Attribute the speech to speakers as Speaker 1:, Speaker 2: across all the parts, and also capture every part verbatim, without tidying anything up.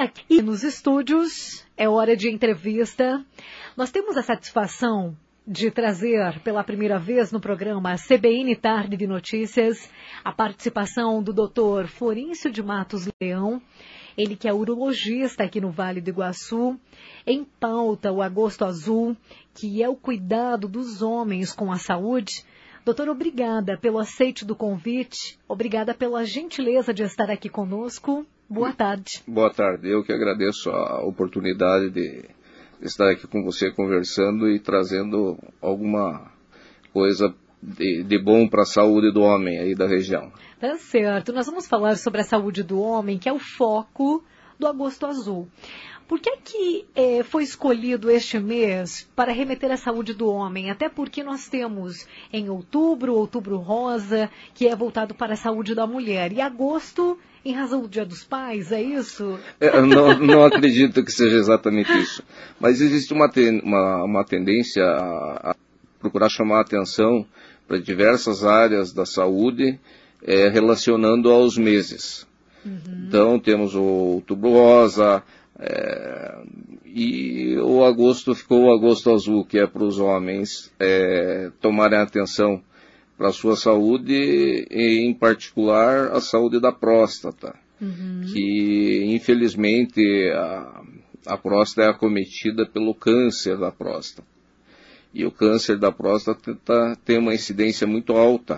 Speaker 1: aqui nos estúdios é hora de entrevista. Nós temos a satisfação de trazer pela primeira vez no programa C B N Tarde de Notícias a participação do doutor Florencio de Matos Leão, ele que é urologista aqui no Vale do Iguaçu. Em pauta, o Agosto Azul, que é o cuidado dos homens com a saúde. Doutor, obrigada pelo aceite do convite, obrigada pela gentileza de estar aqui conosco. Boa tarde.
Speaker 2: Boa tarde, eu que agradeço a oportunidade de estar aqui com você conversando e trazendo alguma coisa de, de bom para a saúde do homem aí da região.
Speaker 1: Tá certo, nós vamos falar sobre a saúde do homem, que é o foco do Agosto Azul. Por que que eh, foi escolhido este mês para remeter à saúde do homem? Até porque nós temos em outubro, outubro rosa, que é voltado para a saúde da mulher. E agosto, em razão do Dia dos Pais, é isso?
Speaker 2: É, não, não acredito que seja exatamente isso. Mas existe uma, ten, uma, uma tendência a, a procurar chamar a atenção para diversas áreas da saúde, é, relacionando aos meses. Uhum. Então temos o outubro rosa, É, e o agosto ficou o Agosto Azul, que é para os homens é, tomarem atenção para a sua saúde, e em particular a saúde da próstata, uhum. que infelizmente a, a próstata é acometida pelo câncer da próstata. E o câncer da próstata tá, tem uma incidência muito alta.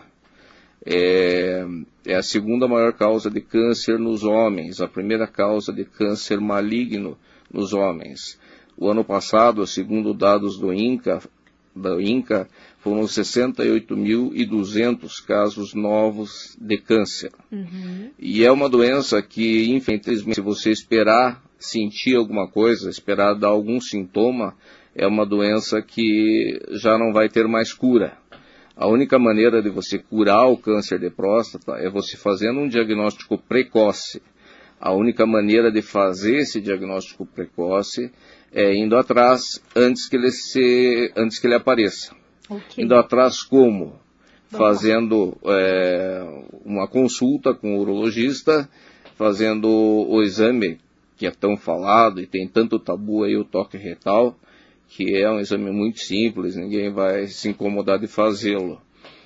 Speaker 2: É, é a segunda maior causa de câncer nos homens, a primeira causa de câncer maligno nos homens. O ano passado, segundo dados do INCA, da INCA, foram sessenta e oito mil e duzentos casos novos de câncer. Uhum. E é uma doença que, infelizmente, se você esperar sentir alguma coisa, esperar dar algum sintoma, é uma doença que já não vai ter mais cura. A única maneira de você curar o câncer de próstata é você fazendo um diagnóstico precoce. A única maneira de fazer esse diagnóstico precoce é indo atrás antes que ele, se, antes que ele apareça. Okay. Indo atrás como? Fazendo é, uma consulta com o urologista, fazendo o exame que é tão falado e tem tanto tabu aí, o toque retal, que é um exame muito simples, ninguém vai se incomodar de fazê-lo.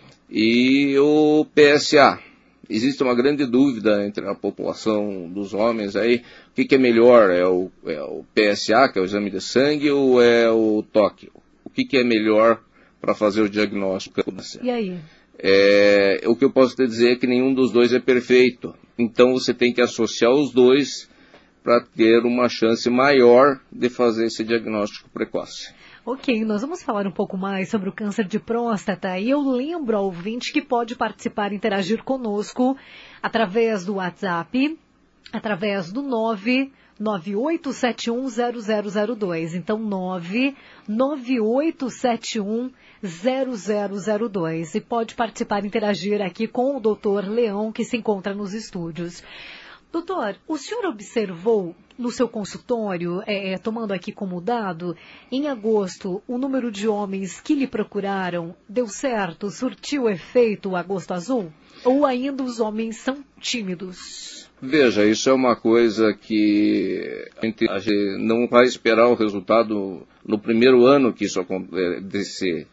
Speaker 2: E o P S A. Existe uma grande dúvida entre a população dos homens aí, o que, que é melhor, é o, é o P S A, que é o exame de sangue, ou é o toque? O que, que é melhor para fazer o diagnóstico?
Speaker 1: E aí?
Speaker 2: É, o que eu posso te dizer é que nenhum dos dois é perfeito. Então você tem que associar os dois para ter uma chance maior de fazer esse diagnóstico precoce.
Speaker 1: Ok, nós vamos falar um pouco mais sobre o câncer de próstata e eu lembro ao ouvinte que pode participar e interagir conosco através do WhatsApp, através do nove nove oito sete um zero zero zero dois. Então, nove nove oito sete um zero zero zero dois. E pode participar e interagir aqui com o doutor Leão, que se encontra nos estúdios. Doutor, o senhor observou no seu consultório, é, tomando aqui como dado, em agosto, o número de homens que lhe procuraram deu certo, surtiu efeito o Agosto Azul? Ou ainda os homens são tímidos?
Speaker 2: Veja, isso é uma coisa que a gente, a gente não vai esperar o resultado no primeiro ano que isso desse,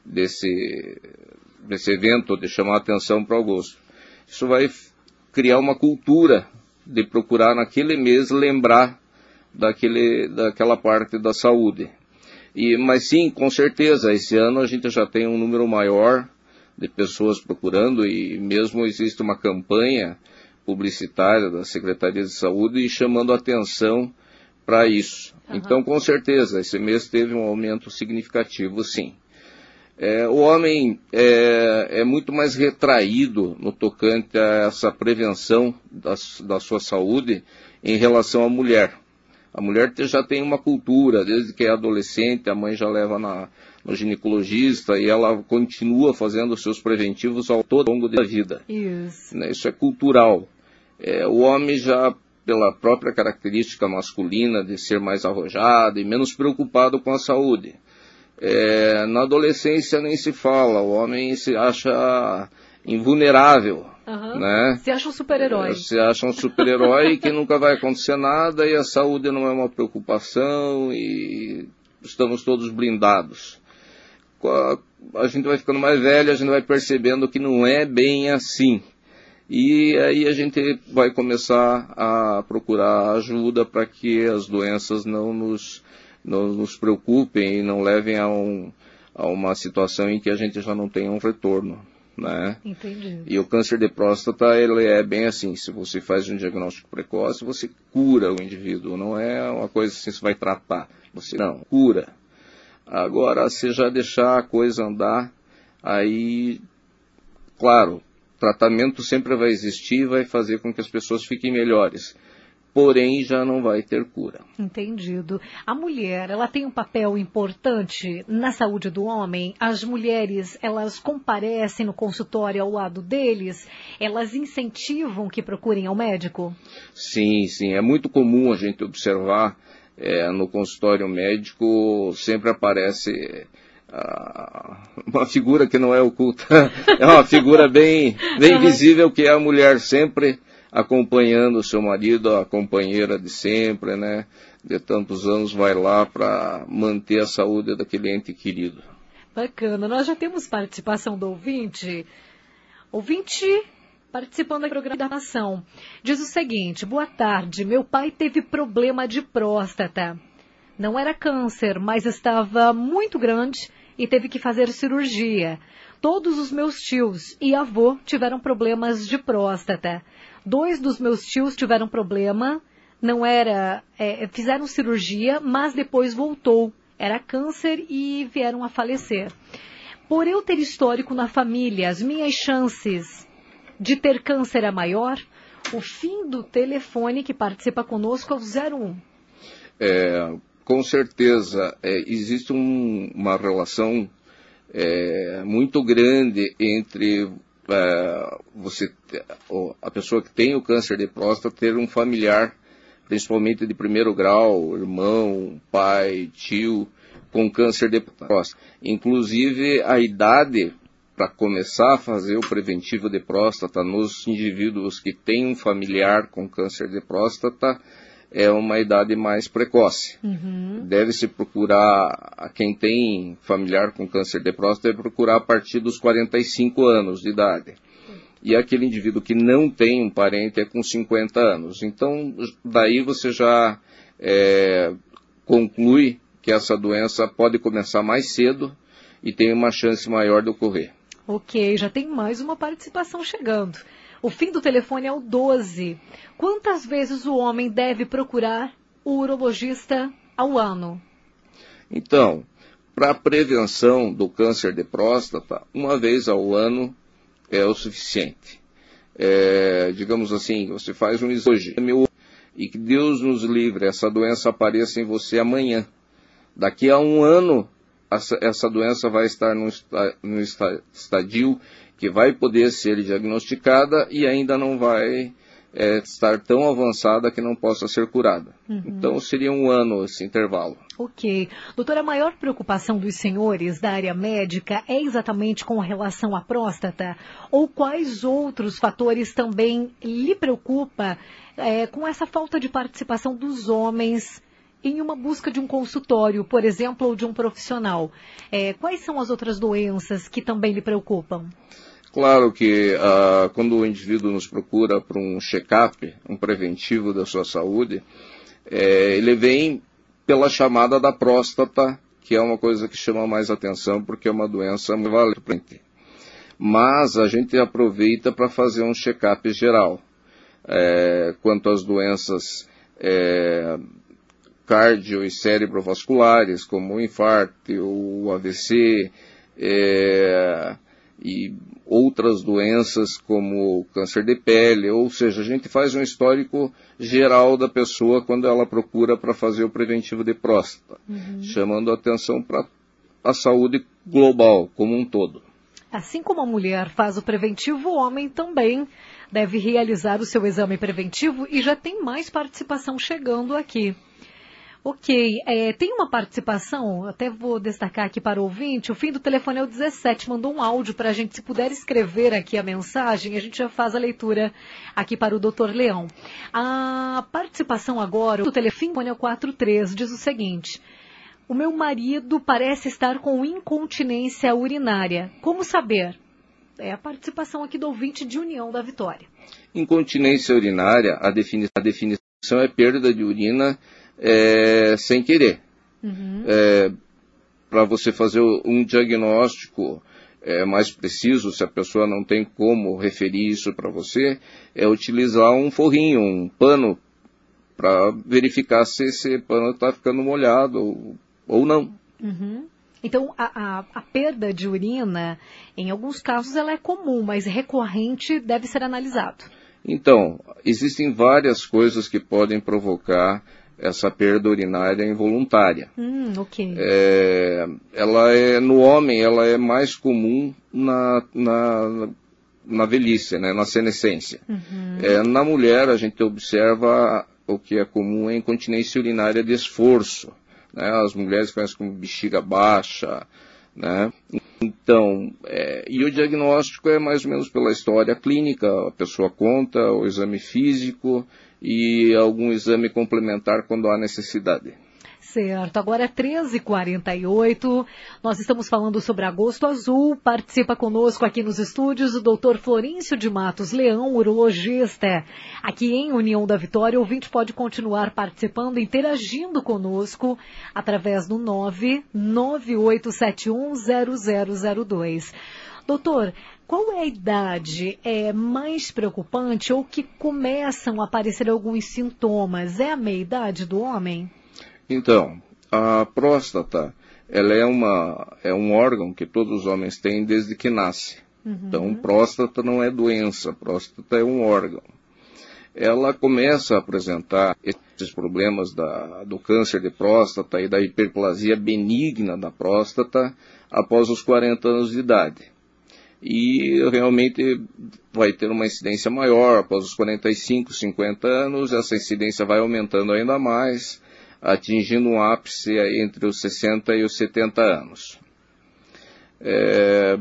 Speaker 2: desse, desse evento de chamar a atenção para agosto. Isso vai criar uma cultura de procurar naquele mês lembrar daquele, daquela parte da saúde. E, mas sim, com certeza, esse ano a gente já tem um número maior de pessoas procurando e mesmo existe uma campanha publicitária da Secretaria de Saúde e chamando atenção para isso. Uhum. Então, com certeza, esse mês teve um aumento significativo, sim. É, o homem é, é muito mais retraído no tocante a essa prevenção da, da sua saúde em relação à mulher. A mulher já tem uma cultura, desde que é adolescente, a mãe já leva na, no ginecologista e ela continua fazendo os seus preventivos ao todo longo da vida.
Speaker 1: Isso,
Speaker 2: Isso é cultural. É, o homem já, pela própria característica masculina de ser mais arrojado e menos preocupado com a saúde. É, na adolescência nem se fala, o homem se acha invulnerável
Speaker 1: Uhum.
Speaker 2: Né?
Speaker 1: Se acha um super-herói.
Speaker 2: Se acha um super-herói que nunca vai acontecer nada e a saúde não é uma preocupação e estamos todos blindados. A gente vai ficando mais velho, a gente vai percebendo que não é bem assim. E aí a gente vai começar a procurar ajuda para que as doenças não nos, não nos preocupem e não levem a, um, a uma situação em que a gente já não tenha um retorno, né?
Speaker 1: Entendi.
Speaker 2: E o câncer de próstata, ele é bem assim, se você faz um diagnóstico precoce, você cura o indivíduo, não é uma coisa assim, você vai tratar, você não, cura. Agora, se já deixar a coisa andar, aí, claro, tratamento sempre vai existir e vai fazer com que as pessoas fiquem melhores. Porém, já não vai ter cura.
Speaker 1: Entendido. A mulher, ela tem um papel importante na saúde do homem? As mulheres, elas comparecem no consultório ao lado deles? Elas incentivam que procurem ao médico?
Speaker 2: Sim, sim. É muito comum a gente observar é, no consultório médico, sempre aparece... uma figura que não é oculta, é uma figura bem, bem visível, que é a mulher sempre acompanhando o seu marido, a companheira de sempre, né, de tantos anos, vai lá para manter a saúde daquele ente querido.
Speaker 1: Bacana, nós já temos participação do ouvinte, ouvinte participando da programação, diz o seguinte: boa tarde, meu pai teve problema de próstata, não era câncer, mas estava muito grande e teve que fazer cirurgia. Todos os meus tios e avô tiveram problemas de próstata. Dois dos meus tios tiveram problema, não era, é, fizeram cirurgia, mas depois voltou. Era câncer e vieram a falecer. Por eu ter histórico na família, as minhas chances de ter câncer é maior? O fim do telefone que participa conosco é o zero um.
Speaker 2: É... Com certeza, é, existe um, uma relação é, muito grande entre é, você, a pessoa que tem o câncer de próstata ter um familiar, principalmente de primeiro grau, irmão, pai, tio, com câncer de próstata. Inclusive, a idade para começar a fazer o preventivo de próstata nos indivíduos que têm um familiar com câncer de próstata é uma idade mais precoce. Uhum. Deve-se procurar, a quem tem familiar com câncer de próstata, deve procurar a partir dos quarenta e cinco anos de idade. E aquele indivíduo que não tem um parente é com cinquenta anos. Então, daí você já é, conclui que essa doença pode começar mais cedo e tem uma chance maior de ocorrer.
Speaker 1: Ok, já tem mais uma participação chegando. O fim do telefone é o doze. Quantas vezes o homem deve procurar o urologista ao ano?
Speaker 2: Então, para a prevenção do câncer de próstata, uma vez ao ano é o suficiente. É, digamos assim, você faz um exame hoje e que Deus nos livre, essa doença apareça em você amanhã. Daqui a um ano, essa, essa doença vai estar num, num estadio que vai poder ser diagnosticada e ainda não vai é, estar tão avançada que não possa ser curada. Uhum. Então seria um ano esse intervalo.
Speaker 1: Ok. Doutora, a maior preocupação dos senhores da área médica é exatamente com relação à próstata? Ou quais outros fatores também lhe preocupa é, com essa falta de participação dos homens em uma busca de um consultório, por exemplo, ou de um profissional? É, quais são as outras doenças que também lhe preocupam?
Speaker 2: Claro que uh, quando o indivíduo nos procura para um check-up, um preventivo da sua saúde, é, ele vem pela chamada da próstata, que é uma coisa que chama mais atenção, porque é uma doença muito valente. Mas a gente aproveita para fazer um check-up geral. É, quanto às doenças é, cardio- e cerebrovasculares, como o infarto, o A V C, é, e outras doenças como câncer de pele, ou seja, a gente faz um histórico geral da pessoa quando ela procura para fazer o preventivo de próstata, uhum. chamando a atenção para a saúde global como um todo.
Speaker 1: Assim como a mulher faz o preventivo, o homem também deve realizar o seu exame preventivo e já tem mais participação chegando aqui. Ok, é, tem uma participação, até vou destacar aqui para o ouvinte, o fim do telefone é o dezessete, mandou um áudio para a gente, se puder escrever aqui a mensagem, a gente já faz a leitura aqui para o doutor Leão. A participação agora, o telefone é o quarenta e três, diz o seguinte: o meu marido parece estar com incontinência urinária, como saber? É a participação aqui do ouvinte de União da Vitória.
Speaker 2: Incontinência urinária, a, defini- a definição é perda de urina É, sem querer. Uhum. É, para você fazer um diagnóstico é, mais preciso, se a pessoa não tem como referir isso para você, é utilizar um forrinho, um pano, para verificar se esse pano está ficando molhado ou, ou não.
Speaker 1: Uhum. Então, a, a, a perda de urina, em alguns casos, ela é comum, mas recorrente, deve ser analisado.
Speaker 2: Então, existem várias coisas que podem provocar essa perda urinária involuntária.
Speaker 1: Hum, ok.
Speaker 2: É, ela é, no homem, ela é mais comum na, na, na velhice, né, na senescência. Uhum. É, na mulher, a gente observa o que é comum é incontinência urinária de esforço. Né, as mulheres conhecem como bexiga baixa, né? Então, é, e o diagnóstico é mais ou menos pela história clínica, a pessoa conta, o exame físico e algum exame complementar quando há necessidade.
Speaker 1: Certo, agora é treze e quarenta e oito, nós estamos falando sobre Agosto Azul, participa conosco aqui nos estúdios o doutor Florencio de Matos Leão, urologista, aqui em União da Vitória. O ouvinte pode continuar participando, interagindo conosco através do nove nove oito sete um zero zero zero dois. Doutor, qual é a idade é, mais preocupante ou que começam a aparecer alguns sintomas? É a meia-idade do homem?
Speaker 2: Então, a próstata, ela é, uma, é um órgão que todos os homens têm desde que nasce. Uhum. Então, próstata não é doença, próstata é um órgão. Ela começa a apresentar esses problemas da, do câncer de próstata e da hiperplasia benigna da próstata após os quarenta anos de idade. E realmente vai ter uma incidência maior após os quarenta e cinco, cinquenta anos, essa incidência vai aumentando ainda mais, atingindo um ápice entre os sessenta e os setenta anos. É,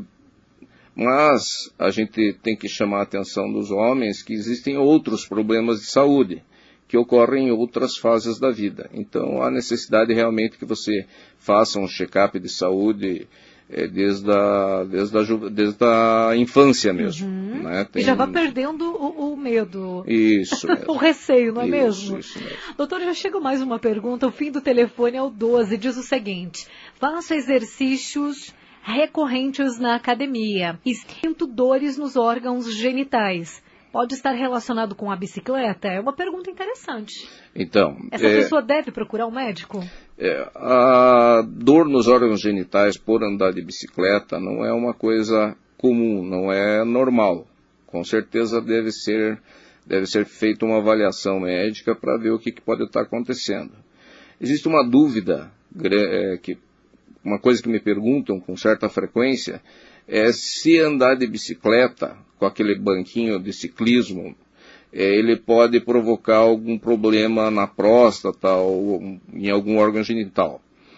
Speaker 2: mas a gente tem que chamar a atenção dos homens que existem outros problemas de saúde que ocorrem em outras fases da vida. Então há necessidade realmente que você faça um check-up de saúde é, desde, a, desde, a, desde a infância mesmo.
Speaker 1: Uhum.
Speaker 2: Né? Tem...
Speaker 1: E já vai perdendo o, o medo.
Speaker 2: Isso mesmo.
Speaker 1: O receio, não é
Speaker 2: isso,
Speaker 1: mesmo?
Speaker 2: Isso mesmo.
Speaker 1: Doutor, já chega mais uma pergunta. O fim do telefone é o doze. Diz o seguinte: faço exercícios recorrentes na academia e sinto dores nos órgãos genitais. Pode estar relacionado com a bicicleta? É uma pergunta interessante.
Speaker 2: Então,
Speaker 1: essa
Speaker 2: é,
Speaker 1: pessoa deve procurar um médico?
Speaker 2: É, a dor nos órgãos genitais por andar de bicicleta não é uma coisa comum, não é normal. Com certeza deve ser, deve ser feita uma avaliação médica para ver o que, que pode estar acontecendo. Existe uma dúvida, é, que, uma coisa que me perguntam com certa frequência, é se andar de bicicleta com aquele banquinho de ciclismo, é, ele pode provocar algum problema na próstata ou em algum órgão genital.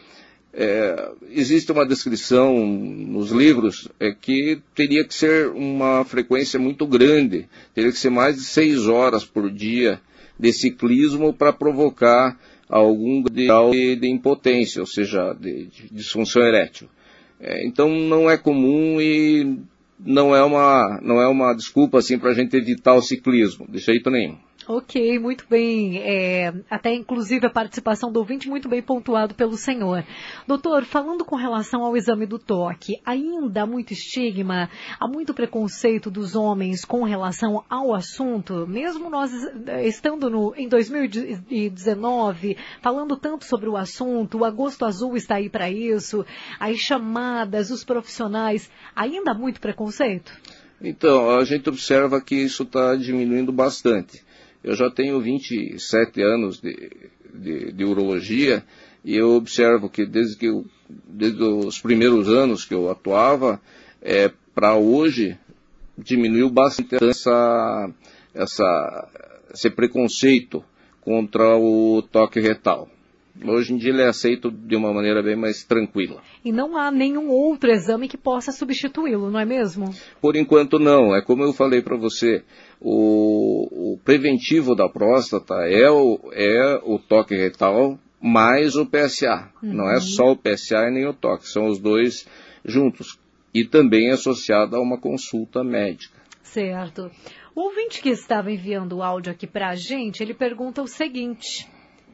Speaker 2: É, existe uma descrição nos livros é, que teria que ser uma frequência muito grande, teria que ser mais de seis horas por dia de ciclismo para provocar algum grau de, de impotência, ou seja, de, de disfunção erétil. É, então não é comum e não é uma, não é uma desculpa assim, para a gente evitar o ciclismo, de jeito nenhum.
Speaker 1: Ok, muito bem. É, até inclusive a participação do ouvinte muito bem pontuado pelo senhor. Doutor, falando com relação ao exame do toque, ainda há muito estigma, há muito preconceito dos homens com relação ao assunto, mesmo nós estando no, em dois mil e dezenove, falando tanto sobre o assunto, o Agosto Azul está aí para isso, as chamadas, os profissionais, ainda há muito preconceito?
Speaker 2: Então, a gente observa que isso está diminuindo bastante. Eu já tenho vinte e sete anos de, de, de urologia e eu observo que desde, que eu, desde os primeiros anos que eu atuava, é, para hoje, diminuiu bastante essa, essa, esse preconceito contra o toque retal. Hoje em dia ele é aceito de uma maneira bem mais tranquila.
Speaker 1: E não há nenhum outro exame que possa substituí-lo, não é mesmo?
Speaker 2: Por enquanto não. É como eu falei para você, o, o preventivo da próstata é o, é o toque retal mais o P S A. Uhum. Não é só o P S A e nem o toque, são os dois juntos. E também associado a uma consulta médica.
Speaker 1: Certo. O ouvinte que estava enviando o áudio aqui para a gente, ele pergunta o seguinte.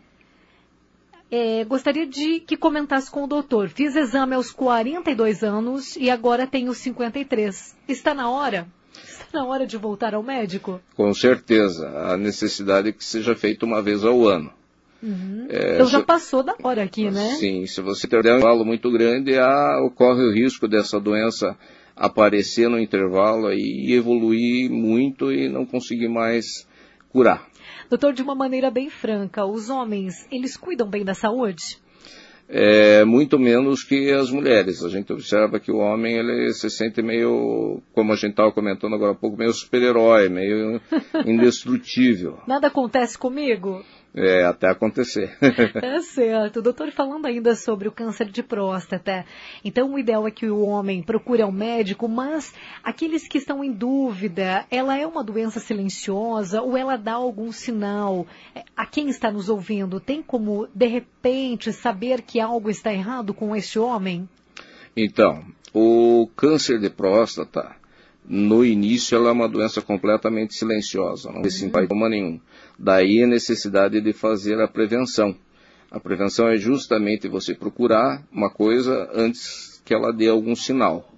Speaker 1: É, gostaria de que comentasse com o doutor. Fiz exame aos quarenta e dois anos e agora tenho cinquenta e três. Está na hora? Está na hora de voltar ao médico?
Speaker 2: Com certeza. A necessidade é que seja feito uma vez ao ano.
Speaker 1: Uhum. É, então já se... passou da hora aqui, né?
Speaker 2: Sim, se você ter um intervalo muito grande, há, ocorre o risco dessa doença aparecer no intervalo e evoluir muito e não conseguir mais curar.
Speaker 1: Doutor, de uma maneira bem franca, os homens, eles cuidam bem da saúde?
Speaker 2: É, muito menos que as mulheres. A gente observa que o homem ele se sente meio, como a gente estava comentando agora há pouco, meio super-herói, meio indestrutível.
Speaker 1: Nada acontece comigo?
Speaker 2: É, até acontecer.
Speaker 1: É certo. Doutor, falando ainda sobre o câncer de próstata, então o ideal é que o homem procure ao médico, mas aqueles que estão em dúvida, ela é uma doença silenciosa ou ela dá algum sinal? A quem está nos ouvindo, tem como, de repente, saber que algo está errado com esse homem?
Speaker 2: Então, o câncer de próstata, no início, ela é uma doença completamente silenciosa, não tem sintoma nenhum. Daí a necessidade de fazer a prevenção. A prevenção é justamente você procurar uma coisa antes que ela dê algum sinal.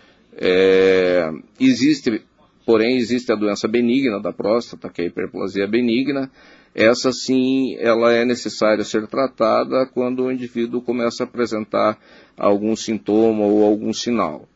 Speaker 2: É, existe, porém, existe a doença benigna da próstata, que é a hiperplasia benigna. Essa sim, ela é necessária ser tratada quando o indivíduo começa a apresentar algum sintoma ou algum sinal.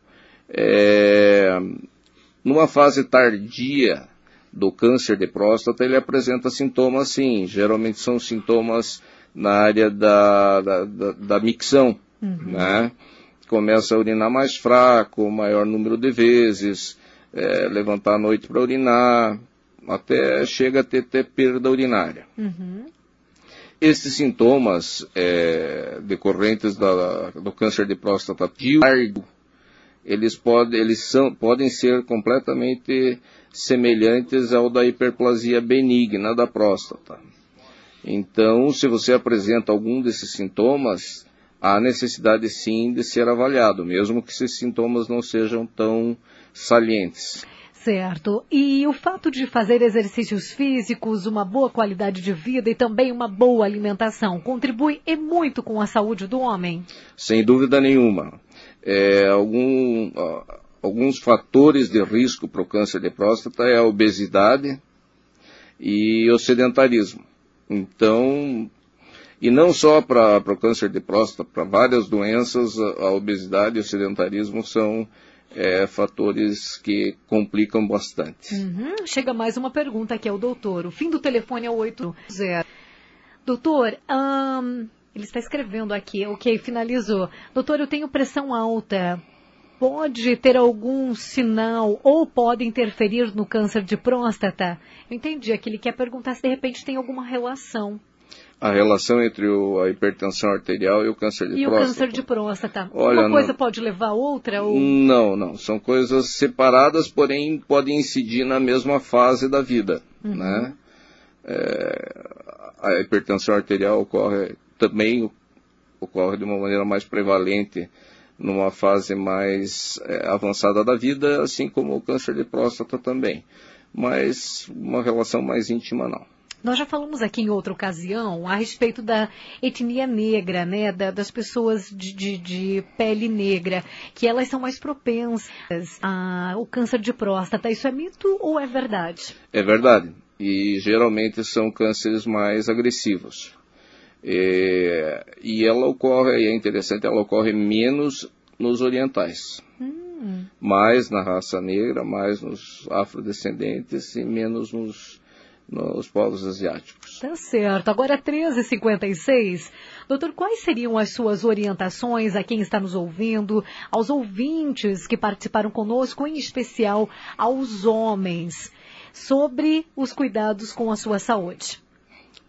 Speaker 2: É, numa fase tardia do câncer de próstata, ele apresenta sintomas sim, geralmente são sintomas na área da, da, da, da micção, uhum. né? Começa a urinar mais fraco, maior número de vezes, é, levantar à noite para urinar, até chega a ter, ter perda urinária. Uhum. Esses sintomas é, decorrentes da, do câncer de próstata tardio, eles, pode, eles são, podem ser completamente semelhantes ao da hiperplasia benigna da próstata. Então, se você apresenta algum desses sintomas, há necessidade sim de ser avaliado, mesmo que esses sintomas não sejam tão salientes.
Speaker 1: Certo. E o fato de fazer exercícios físicos, uma boa qualidade de vida e também uma boa alimentação contribui e muito com a saúde do homem?
Speaker 2: Sem dúvida nenhuma. É, algum, uh, alguns fatores de risco para o câncer de próstata é a obesidade e o sedentarismo. Então, e não só para o câncer de próstata, para várias doenças, a, a obesidade e o sedentarismo são É, fatores que complicam bastante.
Speaker 1: Uhum. Chega mais uma pergunta aqui ao doutor. O fim do telefone é o oito zero. Doutor, hum, ele está escrevendo aqui, ok, finalizou. Doutor, eu tenho pressão alta. Pode ter algum sinal ou pode interferir no câncer de próstata? Eu entendi aqui, ele quer perguntar se de repente tem alguma relação.
Speaker 2: A relação entre o, a hipertensão arterial e o câncer de
Speaker 1: e
Speaker 2: próstata.
Speaker 1: E o câncer de próstata.
Speaker 2: Olha,
Speaker 1: Uma coisa
Speaker 2: não,
Speaker 1: pode levar a outra? Ou...
Speaker 2: Não, não. São coisas separadas, porém podem incidir na mesma fase da vida. Uhum. Né? É, a hipertensão arterial ocorre também ocorre de uma maneira mais prevalente numa fase mais é, avançada da vida, assim como o câncer de próstata também. Mas uma relação mais íntima não.
Speaker 1: Nós já falamos aqui em outra ocasião a respeito da etnia negra, né, da, das pessoas de, de, de pele negra, que elas são mais propensas ao câncer de próstata. Isso é mito ou é verdade?
Speaker 2: É verdade. E geralmente são cânceres mais agressivos. E, e ela ocorre, e é interessante, ela ocorre menos nos orientais. Hum. Mais na raça negra, mais nos afrodescendentes e menos nos... nos povos asiáticos.
Speaker 1: Tá certo. Agora treze e cinquenta e seis. Doutor, quais seriam as suas orientações a quem está nos ouvindo, aos ouvintes que participaram conosco, em especial aos homens, sobre os cuidados com a sua saúde?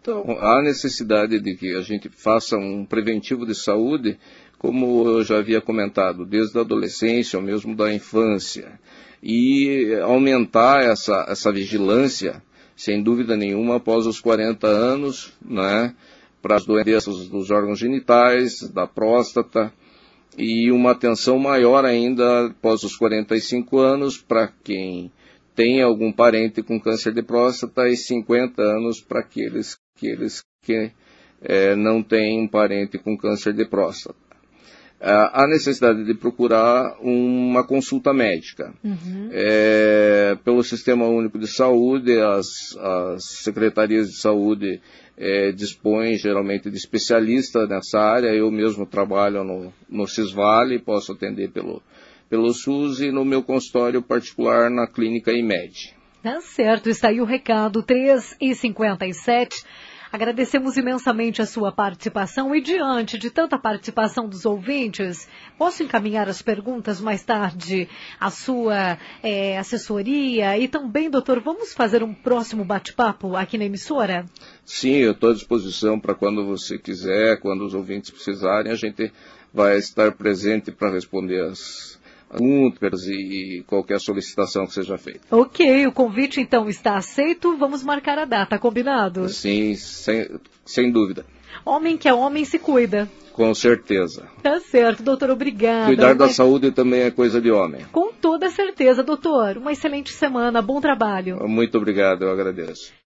Speaker 2: Então, há necessidade de que a gente faça um preventivo de saúde, como eu já havia comentado, desde a adolescência ou mesmo da infância, e aumentar essa, essa vigilância, sem dúvida nenhuma, após os quarenta anos, né, para as doenças dos órgãos genitais, da próstata, e uma atenção maior ainda após os quarenta e cinco anos para quem tem algum parente com câncer de próstata e cinquenta anos para aqueles, aqueles que é, não têm um parente com câncer de próstata. Há necessidade de procurar uma consulta médica. Uhum. É, pelo Sistema Único de Saúde, as, as secretarias de saúde é, dispõem geralmente de especialistas nessa área. Eu mesmo trabalho no, no Cisvale, posso atender pelo, pelo SUS e no meu consultório particular na Clínica Imed.
Speaker 1: Tá certo, está aí o recado, três e cinquenta e sete. Agradecemos imensamente a sua participação e diante de tanta participação dos ouvintes, posso encaminhar as perguntas mais tarde à sua é, assessoria e também, doutor, vamos fazer um próximo bate-papo aqui na emissora?
Speaker 2: Sim, eu estou à disposição para quando você quiser, quando os ouvintes precisarem, a gente vai estar presente para responder as perguntas e qualquer solicitação que seja feita.
Speaker 1: Ok, o convite então está aceito, vamos marcar a data, combinado?
Speaker 2: Sim, sem, sem dúvida.
Speaker 1: Homem que é homem se cuida.
Speaker 2: Com certeza.
Speaker 1: Tá certo, doutor, obrigada.
Speaker 2: Cuidar da
Speaker 1: Mas...
Speaker 2: saúde também é coisa de homem.
Speaker 1: Com toda certeza, doutor. Uma excelente semana, bom trabalho.
Speaker 2: Muito obrigado, eu agradeço.